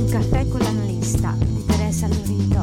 Caffè con l'analista di Teresa Lorito.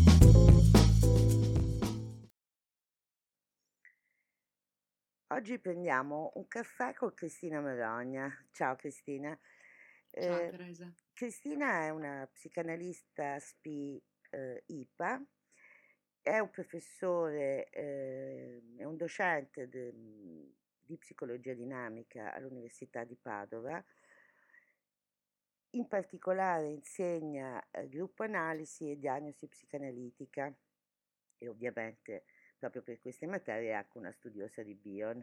Oggi prendiamo un caffè con Cristina Melogna. Ciao Cristina. Ciao Eh, Teresa. Cristina è una psicanalista SPI IPA, è un professore, è un docente di psicologia dinamica all'Università di Padova. In particolare insegna gruppo analisi e diagnosi psicanalitica e ovviamente proprio per queste materie è anche una studiosa di Bion.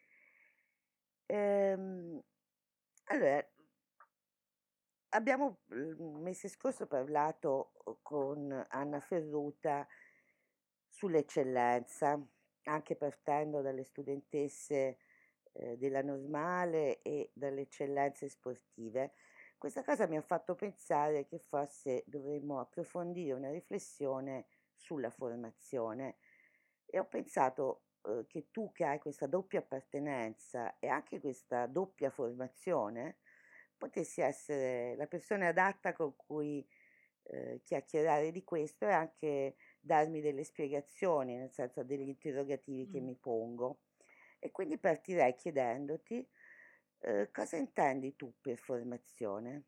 Ehm, allora, abbiamo il mese scorso parlato con Anna Ferruta sull'eccellenza, anche partendo dalle studentesse della normale e dalle eccellenze sportive. Questa cosa mi ha fatto pensare che forse dovremmo approfondire una riflessione sulla formazione e ho pensato che tu che hai questa doppia appartenenza e anche questa doppia formazione, potessi essere la persona adatta con cui chiacchierare di questo e anche darmi delle spiegazioni, nel senso degli interrogativi che Mm. mi pongo. E quindi partirei chiedendoti cosa intendi tu per formazione?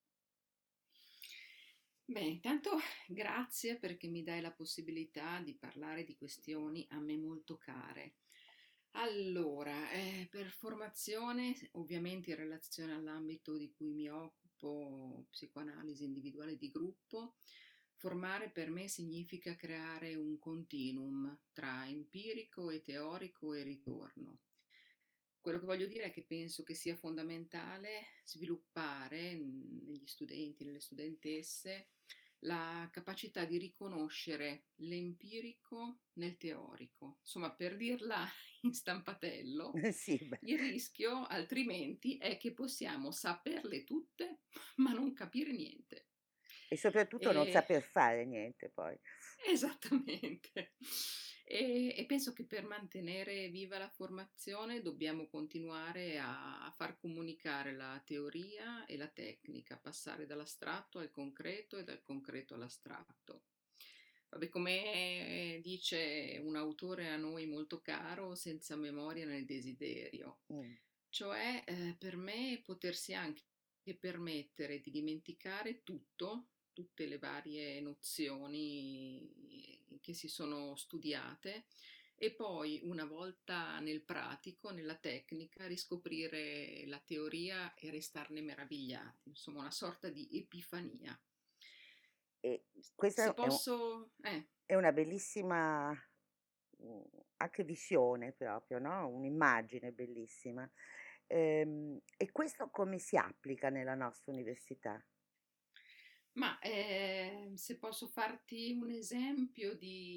Beh, intanto grazie perché mi dai la possibilità di parlare di questioni a me molto care. Allora, per formazione, ovviamente in relazione all'ambito di cui mi occupo, psicoanalisi individuale di gruppo, formare per me significa creare un continuum tra empirico e teorico e ritorno. Quello che voglio dire è che penso che sia fondamentale sviluppare negli studenti, nelle studentesse, la capacità di riconoscere l'empirico nel teorico. Insomma, per dirla in stampatello, Sì, beh, il rischio altrimenti è che possiamo saperle tutte, ma non capire niente. e soprattutto non E saper fare niente poi. Esattamente. E penso che per mantenere viva la formazione dobbiamo continuare a far comunicare la teoria e la tecnica, passare dall'astratto al concreto e dal concreto all'astratto. Vabbè, come dice un autore a noi molto caro, senza memoria nel desiderio. Mm. Cioè, per me potersi anche permettere di dimenticare tutto, tutte le varie nozioni che si sono studiate e poi una volta nel pratico, nella tecnica, riscoprire la teoria e restarne meravigliati, insomma una sorta di epifania. E Se questa posso, è una bellissima mm, anche visione proprio, no? Un'immagine bellissima. E questo come si applica nella nostra università? Ma se posso farti un esempio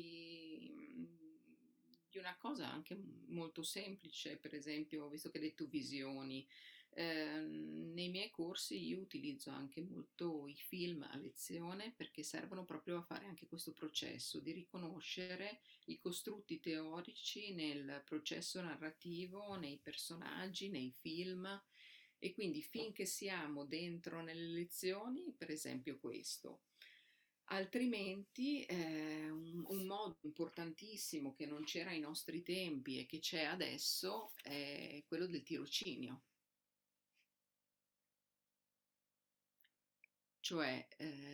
di una cosa anche molto semplice, per esempio, visto che hai detto visioni, nei miei corsi io utilizzo anche molto i film a lezione perché servono proprio a fare anche questo processo di riconoscere i costrutti teorici nel processo narrativo, nei personaggi, nei film. E quindi finché siamo dentro nelle lezioni, per esempio questo. Altrimenti un modo importantissimo che non c'era ai nostri tempi e che c'è adesso è quello del tirocinio. Cioè,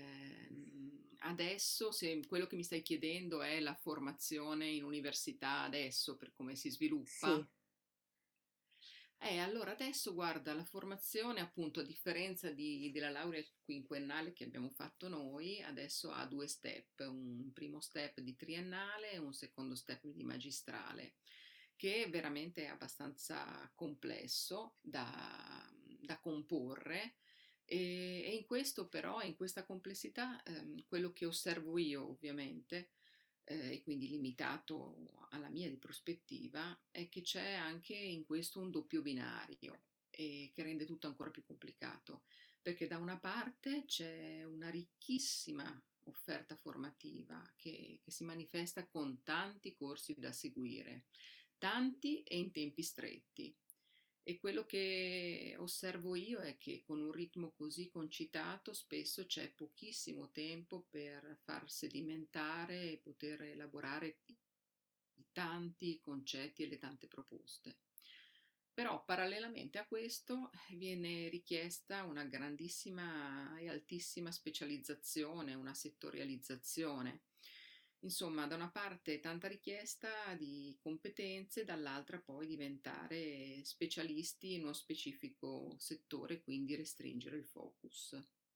adesso, se quello che mi stai chiedendo è la formazione in università adesso, per come si Sì, sviluppa, allora adesso guarda, la formazione appunto a differenza della laurea quinquennale che abbiamo fatto noi, adesso ha due step, un primo step di triennale e un secondo step di magistrale, che veramente è abbastanza complesso da comporre e in questo però, in questa complessità, quello che osservo io ovviamente e quindi limitato alla mia di prospettiva, è che c'è anche in questo un doppio binario e che rende tutto ancora più complicato, perché da una parte c'è una ricchissima offerta formativa che si manifesta con tanti corsi da seguire, tanti e in tempi stretti. E quello che osservo io è che con un ritmo così concitato spesso c'è pochissimo tempo per far sedimentare e poter elaborare i tanti concetti e le tante proposte. Però parallelamente a questo viene richiesta una grandissima e altissima specializzazione, una settorializzazione. Insomma, da una parte tanta richiesta di competenze, dall'altra poi diventare specialisti in uno specifico settore, quindi restringere il focus.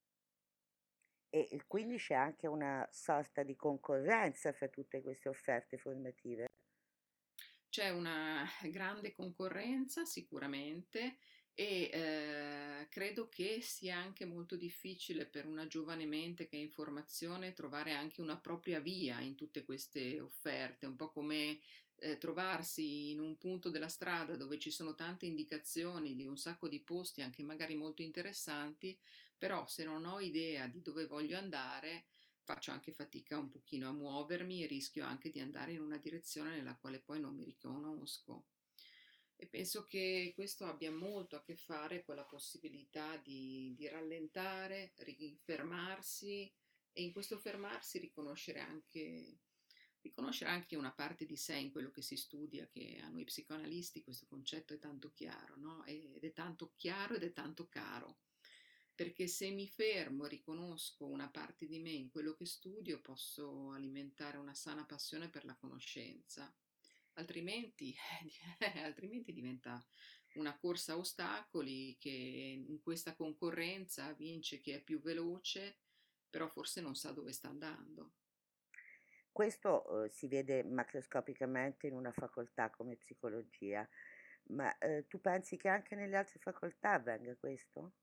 Quindi c'è anche una sorta di concorrenza fra tutte queste offerte formative. C'è una grande concorrenza sicuramente e credo che sia anche molto difficile per una giovane mente che è in formazione trovare anche una propria via in tutte queste offerte, un po' come trovarsi in un punto della strada dove ci sono tante indicazioni di un sacco di posti, anche magari molto interessanti, però se non ho idea di dove voglio andare, faccio anche fatica un pochino a muovermi e rischio anche di andare in una direzione nella quale poi non mi riconosco. E penso che questo abbia molto a che fare con la possibilità di rallentare, fermarsi e in questo fermarsi riconoscere anche una parte di sé in quello che si studia, che a noi psicoanalisti questo concetto è tanto chiaro, no? Ed è tanto chiaro ed è tanto caro, perché se mi fermo e riconosco una parte di me in quello che studio, posso alimentare una sana passione per la conoscenza. Altrimenti, altrimenti diventa una corsa a ostacoli che in questa concorrenza vince chi è più veloce, però forse non sa dove sta andando. Questo si vede macroscopicamente in una facoltà come psicologia, ma tu pensi che anche nelle altre facoltà avvenga questo?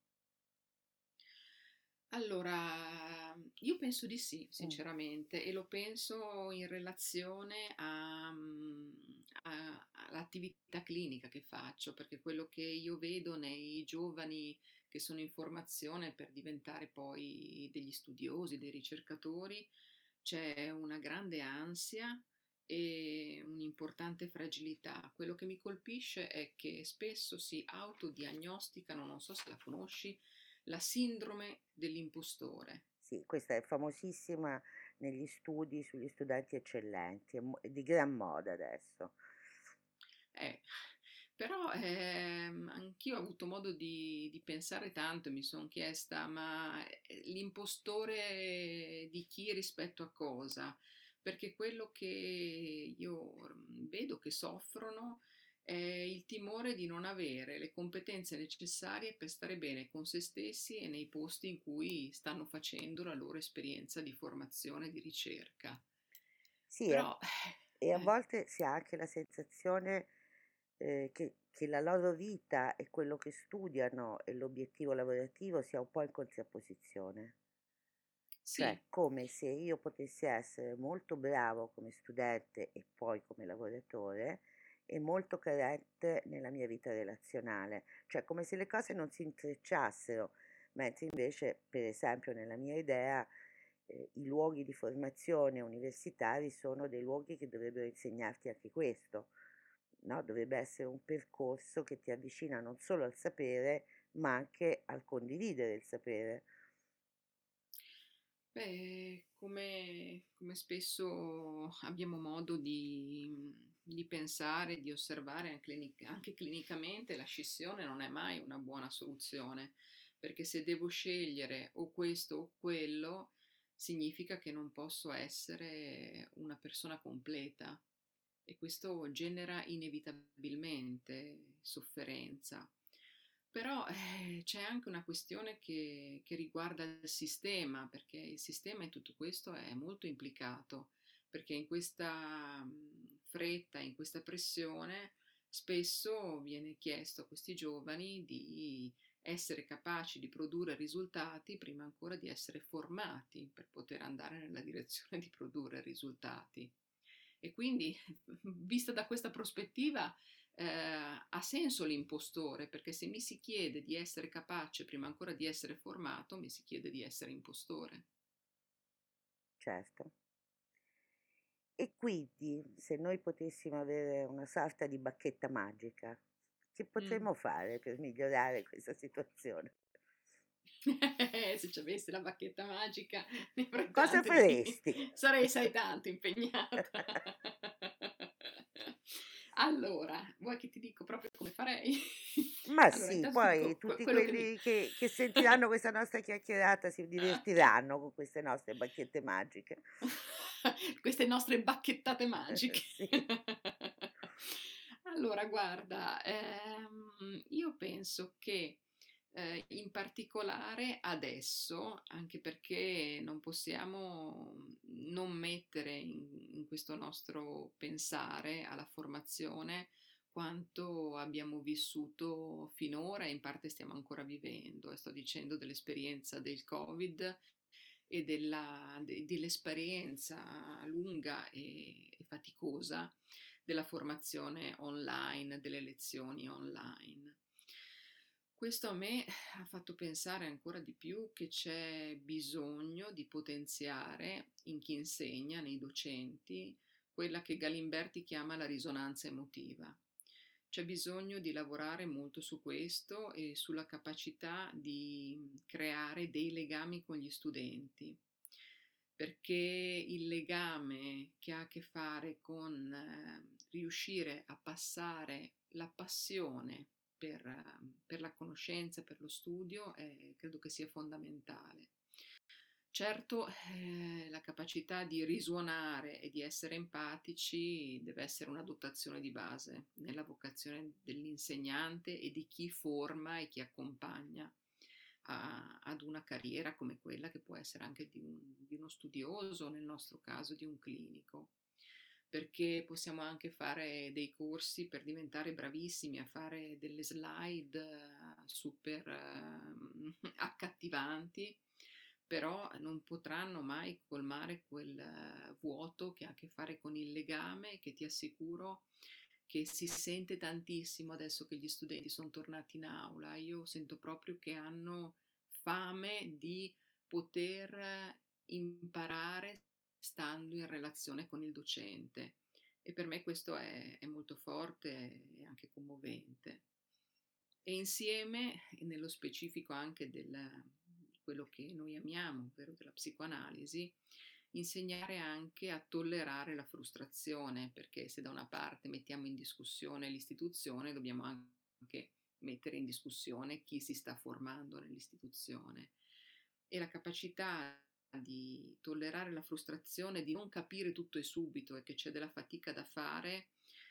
Allora, io penso di sì, Mm. sinceramente, e lo penso in relazione all'attività clinica che faccio, perché quello che io vedo nei giovani che sono in formazione per diventare poi degli studiosi, dei ricercatori, c'è una grande ansia e un'importante fragilità. Quello che mi colpisce è che spesso si autodiagnosticano, non so se la conosci, la sindrome dell'impostore. Sì, questa è famosissima negli studi sugli studenti eccellenti, è di gran moda adesso. Eh, però anch'io ho avuto modo di pensare tanto e mi sono chiesta, ma l'impostore di chi rispetto a cosa? Perché quello che io vedo che soffrono è il timore di non avere le competenze necessarie per stare bene con se stessi e nei posti in cui stanno facendo la loro esperienza di formazione, di ricerca. Sì, Però, e a volte si ha anche la sensazione che la loro vita e quello che studiano e l'obiettivo lavorativo sia un po' in contrapposizione. Cioè, sì. come se io potessi essere molto bravo come studente e poi come lavoratore e molto carente nella mia vita relazionale, cioè come se le cose non si intrecciassero, mentre invece, per esempio, nella mia idea, i luoghi di formazione universitari sono dei luoghi che dovrebbero insegnarti anche questo, no? Dovrebbe essere un percorso che ti avvicina non solo al sapere, ma anche al condividere il sapere. Beh, come spesso abbiamo modo di pensare, di osservare anche clinicamente, la scissione non è mai una buona soluzione, perché se devo scegliere o questo o quello, significa che non posso essere una persona completa e questo genera inevitabilmente sofferenza. Però c'è anche una questione che riguarda il sistema, perché il sistema in tutto questo è molto implicato, perché in questa fretta, in questa pressione, spesso viene chiesto a questi giovani di essere capaci di produrre risultati prima ancora di essere formati per poter andare nella direzione di produrre risultati. E quindi, vista da questa prospettiva, ha senso l'impostore, perché se mi si chiede di essere capace prima ancora di essere formato, mi si chiede di essere impostore. Certo. E quindi, se noi potessimo avere una sorta di bacchetta magica, che Mm. potremmo fare per migliorare questa situazione? Se ci avessi la bacchetta magica, ne avrei Cosa tante di... faresti? sarei, sai, tanto impegnata. Allora, vuoi che ti dico proprio come farei? Ma Allora, sì, intanto ti poi dico tutti quello che mi... quelli che sentiranno questa nostra chiacchierata si divertiranno con queste nostre bacchette magiche. Queste nostre bacchettate magiche. Sì. Allora, guarda, io penso che in particolare adesso, anche perché non possiamo non mettere in questo nostro pensare alla formazione quanto abbiamo vissuto finora e in parte stiamo ancora vivendo. E sto dicendo dell'esperienza del Covid e dell'esperienza lunga e faticosa della formazione online, delle lezioni online. Questo a me ha fatto pensare ancora di più che c'è bisogno di potenziare in chi insegna, nei docenti, quella che Galimberti chiama la risonanza emotiva. C'è bisogno di lavorare molto su questo e sulla capacità di creare dei legami con gli studenti, perché il legame che ha a che fare con riuscire a passare la passione per la conoscenza, per lo studio, credo che sia fondamentale. Certo, la capacità di risuonare e di essere empatici deve essere una dotazione di base nella vocazione dell'insegnante e di chi forma e chi accompagna ad una carriera come quella che può essere anche di uno studioso, nel nostro caso di un clinico, perché possiamo anche fare dei corsi per diventare bravissimi a fare delle slide super accattivanti, però non potranno mai colmare quel vuoto che ha a che fare con il legame che ti assicuro che si sente tantissimo adesso che gli studenti sono tornati in aula. Io sento proprio che hanno fame di poter imparare stando in relazione con il docente e per me questo è molto forte e anche commovente. E insieme, e nello specifico anche di quello che noi amiamo, ovvero della psicoanalisi, insegnare anche a tollerare la frustrazione, perché se da una parte mettiamo in discussione l'istituzione, dobbiamo anche mettere in discussione chi si sta formando nell'istituzione. E la capacità di tollerare la frustrazione, di non capire tutto e subito e che c'è della fatica da fare,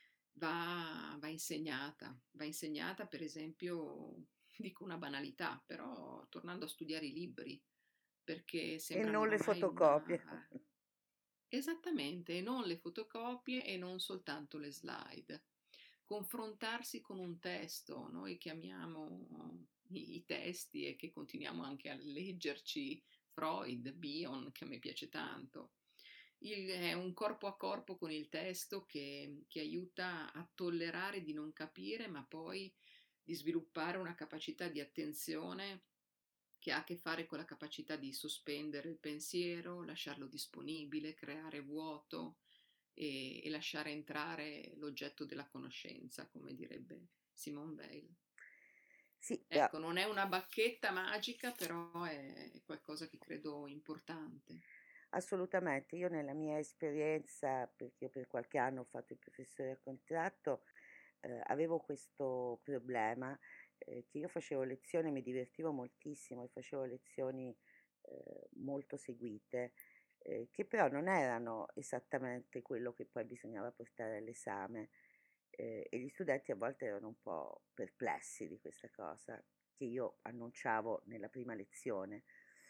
va insegnata per esempio, dico una banalità, però tornando a studiare i libri, perché E sembrano non le oramai fotocopie. una... Esattamente, e non le fotocopie e non soltanto le slide. Confrontarsi con un testo, noi chiamiamo i testi e che continuiamo anche a leggerci Freud, Bion, che a me piace tanto. È un corpo a corpo con il testo che aiuta a tollerare di non capire, ma poi di sviluppare una capacità di attenzione che ha a che fare con la capacità di sospendere il pensiero, lasciarlo disponibile, creare vuoto e lasciare entrare l'oggetto della conoscenza, come direbbe Simone Weil. Sì, Ecco, non è una bacchetta magica, però è qualcosa che credo importante. assolutamente. Io nella mia esperienza, perché io per qualche anno ho fatto il professore a contratto, avevo questo problema, che io facevo lezioni, mi divertivo moltissimo e facevo lezioni molto seguite, che però non erano esattamente quello che poi bisognava portare all'esame. E gli studenti a volte erano un po' perplessi di questa cosa che io annunciavo nella prima lezione.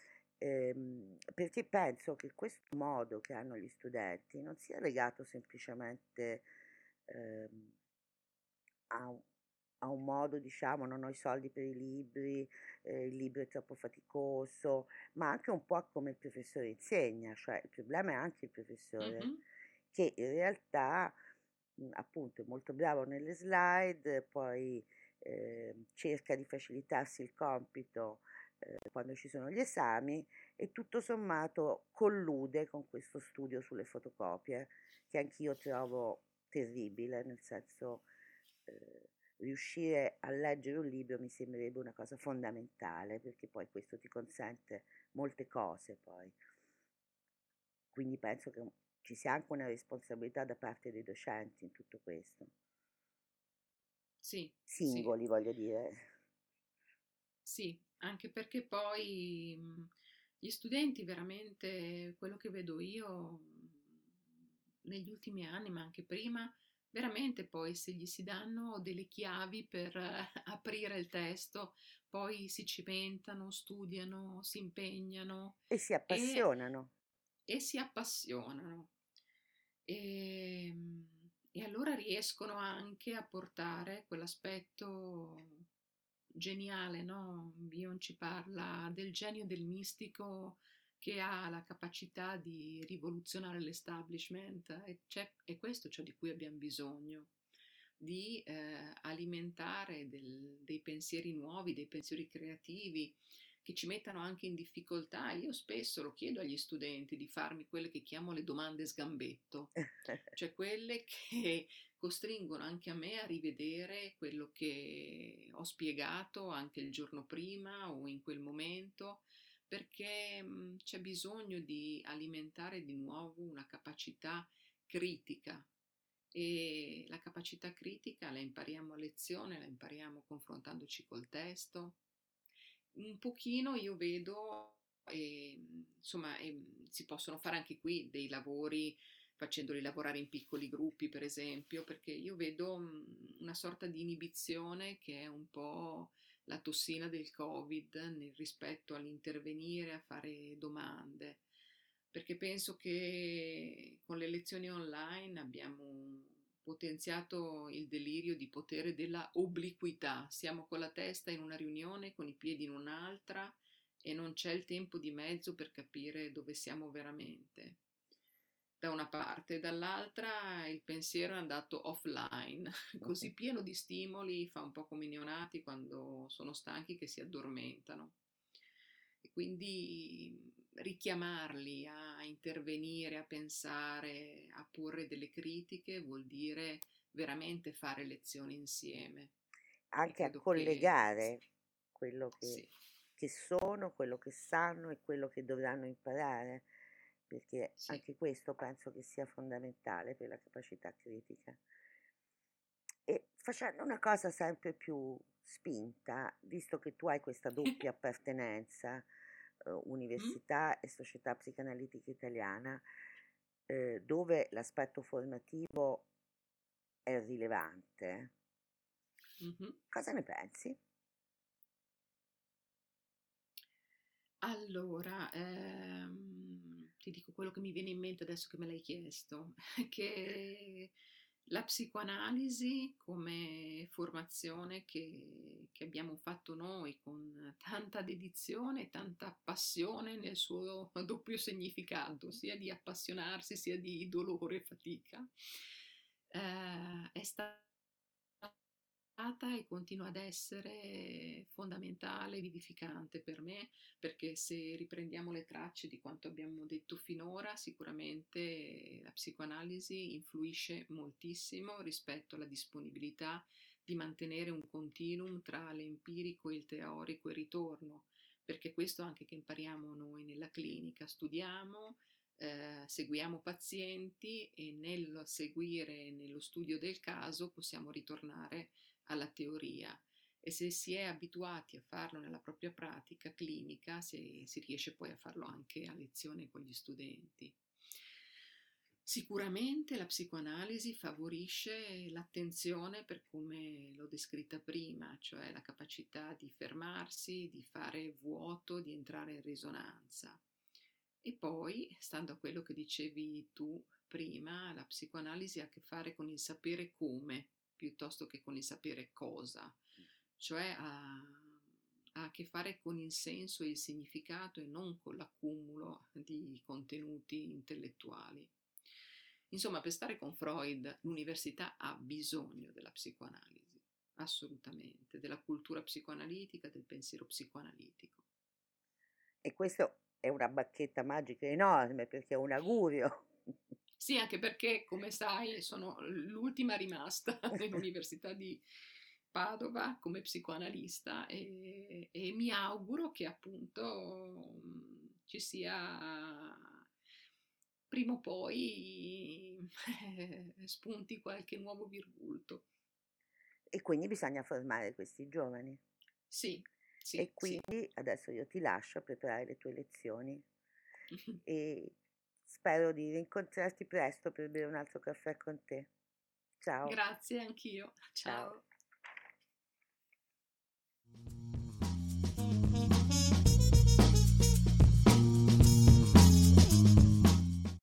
Perché penso che questo modo che hanno gli studenti non sia legato semplicemente ehm, a un modo, diciamo, non ho i soldi per i libri, il libro è troppo faticoso, ma anche un po' a come il professore insegna, cioè il problema è anche il professore, Mhm. che in realtà appunto è molto bravo nelle slide, poi cerca di facilitarsi il compito quando ci sono gli esami e tutto sommato collude con questo studio sulle fotocopie, che anch'io trovo terribile, nel senso riuscire a leggere un libro mi sembrerebbe una cosa fondamentale, perché poi questo ti consente molte cose poi. Quindi penso che ci sia anche una responsabilità da parte dei docenti in tutto questo. Sì, sì, Singoli, voglio dire. sì, anche perché poi gli studenti veramente, quello che vedo io negli ultimi anni, ma anche prima, veramente poi se gli si danno delle chiavi per aprire il testo, poi si cimentano, studiano, si impegnano E si e, appassionano. e si appassionano. E, e allora riescono anche a portare quell'aspetto geniale, no? Bion ci parla del genio del mistico che ha la capacità di rivoluzionare l'establishment e questo è ciò di cui abbiamo bisogno, di alimentare dei pensieri nuovi, dei pensieri creativi che ci mettano anche in difficoltà. Io spesso lo chiedo agli studenti di farmi quelle che chiamo le domande sgambetto, cioè quelle che costringono anche a me a rivedere quello che ho spiegato anche il giorno prima o in quel momento, perché c'è bisogno di alimentare di nuovo una capacità critica e la capacità critica la impariamo a lezione, la impariamo confrontandoci col testo. Un pochino io vedo, insomma, si possono fare anche qui dei lavori facendoli lavorare in piccoli gruppi, per esempio, perché io vedo una sorta di inibizione che è un po' la tossina del Covid nel rispetto all'intervenire, a fare domande, perché penso che con le lezioni online abbiamo potenziato il delirio di potere della obliquità. Siamo con la testa in una riunione, con i piedi in un'altra e non c'è il tempo di mezzo per capire dove siamo veramente. Da una parte, e dall'altra il pensiero è andato offline, così pieno di stimoli, fa un po' come i neonati quando sono stanchi che si addormentano. E quindi richiamarli a intervenire, a pensare, a porre delle critiche vuol dire veramente fare lezioni insieme. E Anche a credo che collegare quello sì, che sono, quello che sanno e quello che dovranno imparare, perché sì. anche questo penso che sia fondamentale per la capacità critica. E facendo una cosa sempre più spinta, visto che tu hai questa doppia appartenenza, Mm? università e società psicanalitica italiana, dove l'aspetto formativo è rilevante, Mhm. cosa ne pensi? Allora, ti dico quello che mi viene in mente adesso che me l'hai chiesto, che la psicoanalisi come formazione che abbiamo fatto noi con tanta dedizione e tanta passione nel suo doppio significato, sia di appassionarsi sia di dolore e fatica, è stata e continua ad essere fondamentale, vivificante per me, perché se riprendiamo le tracce di quanto abbiamo detto finora, sicuramente la psicoanalisi influisce moltissimo rispetto alla disponibilità di mantenere un continuum tra l'empirico e il teorico e il ritorno, perché questo anche che impariamo noi nella clinica, studiamo, seguiamo pazienti e nel seguire, nello studio del caso possiamo ritornare alla teoria e se si è abituati a farlo nella propria pratica clinica, si riesce poi a farlo anche a lezione con gli studenti. Sicuramente la psicoanalisi favorisce l'attenzione per come l'ho descritta prima, cioè la capacità di fermarsi, di fare vuoto, di entrare in risonanza. E poi, stando a quello che dicevi tu prima, la psicoanalisi ha a che fare con il sapere come piuttosto che con il sapere cosa, cioè ha a che fare con il senso e il significato e non con l'accumulo di contenuti intellettuali. Insomma, per stare con Freud, l'università ha bisogno della psicoanalisi, assolutamente, della cultura psicoanalitica, del pensiero psicoanalitico. E questo è una bacchetta magica enorme perché è un augurio. Sì, anche perché, come sai, sono l'ultima rimasta nell'università Padova come psicoanalista e mi auguro che appunto ci sia prima o poi spunti qualche nuovo virgulto. E quindi bisogna formare questi giovani. Sì, E sì, sì. quindi adesso io ti lascio a preparare le tue lezioni e spero di rincontrarti presto per bere un altro caffè con te. Ciao, Grazie anch'io. ciao. Ciao.